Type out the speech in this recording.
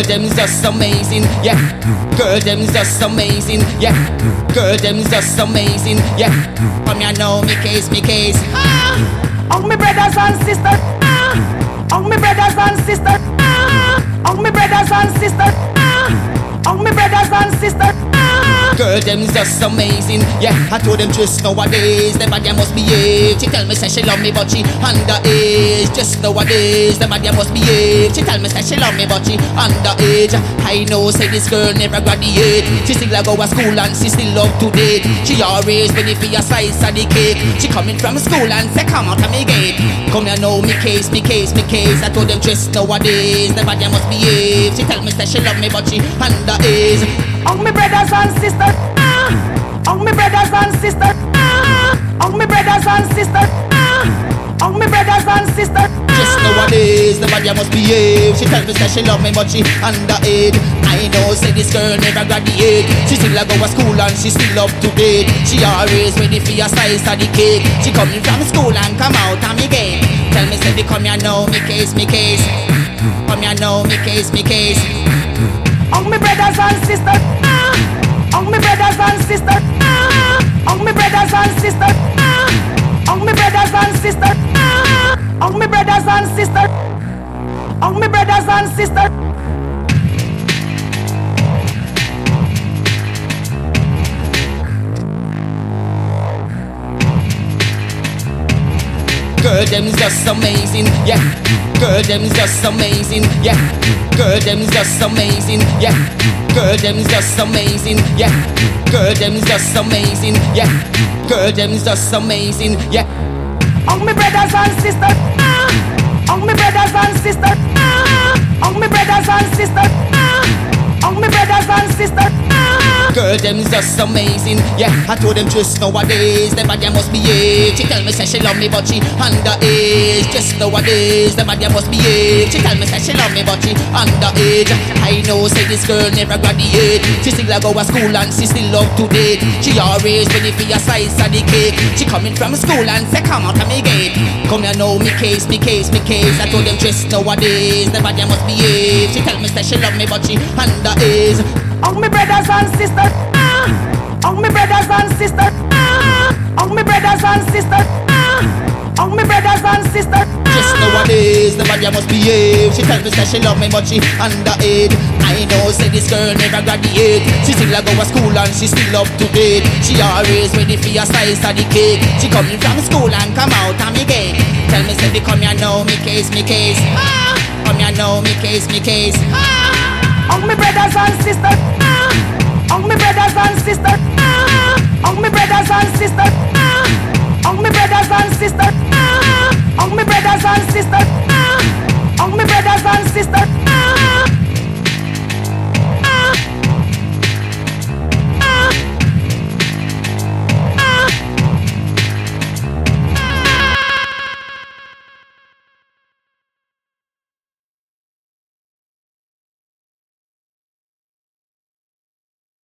Girl, them's just amazing, yeah. Girl, them's just amazing, yeah. Girl, them's just amazing, yeah. Come here now, me case, me case. On me brothers and sisters, on me brothers and sisters, on me brothers and sisters, on me brothers and sisters. Girl, them's just amazing, yeah. I told them just nowadays, the body must behave. She tell me say she love me, but she underage. Just nowadays, the body must behave. She tell me say she love me, but she underage. I know, say this girl never graduate. She still a go to school and she still up to date. She always ready for your slice of the cake. She coming from school and say come out of me gate. Come here now, me case, me case, me case. I told them just nowadays, the body must behave. She tell me say she love me, but she underage. On me brothers and sisters, on me brothers and sisters, on me brothers and sisters, on me brothers and sisters. Just nowadays, the body must behave. She tell me that she love me, but she underage. I know, say this girl never graduate. She still a go to school and she still up to date. She always ready for your slice of the cake. She coming from school and come out of me gate. Tell me, say, come here now, me case, me case. Come here now, me case, me case. On me brothers and sisters, on me brothers and sisters, on me brothers and sisters, on me brothers and sisters, on me brothers and sisters, on me brothers and sisters. Girl, them's just amazing, yeah. Girl, them's just amazing, yeah. Girl, them's just amazing, yeah. Girl, them's just amazing, yeah. Girl, them's just amazing, yeah. Girl, them's just amazing, yeah. On me brothers and sisters, on me brothers and sisters, on me brothers and sisters, on me brothers and sisters. Girl, them's just amazing, yeah. I told them just nowadays, the body must behave. She tell me say she love me, but she underage. Just nowadays, the body must behave. She tell me say she love me, but she underage. I know, say this girl never graduate. She still a go to school and she still up to date. She always ready for your slice of the cake. She coming from school and say come out of me gate. Come here now, me case, me case, me case. I told them just nowadays, the body must behave. She tell me say she love me, but she underage. On me brothers and sisters, on me brothers and sisters, on me brothers and sisters, on me brothers and sisters. Just nowadays, the body must behave. She tell me that she love me, but she underage. I know, say this girl never graduate. She still a go to school and she still up to date. She always ready for your slice of the cake. She coming from school and come out of me gate. Tell me, say, come here now, me case, me case. Come here now, me case, me case. On me brothers and sisters, on me brothers and sisters, on me brothers and sisters, on me brothers and sisters.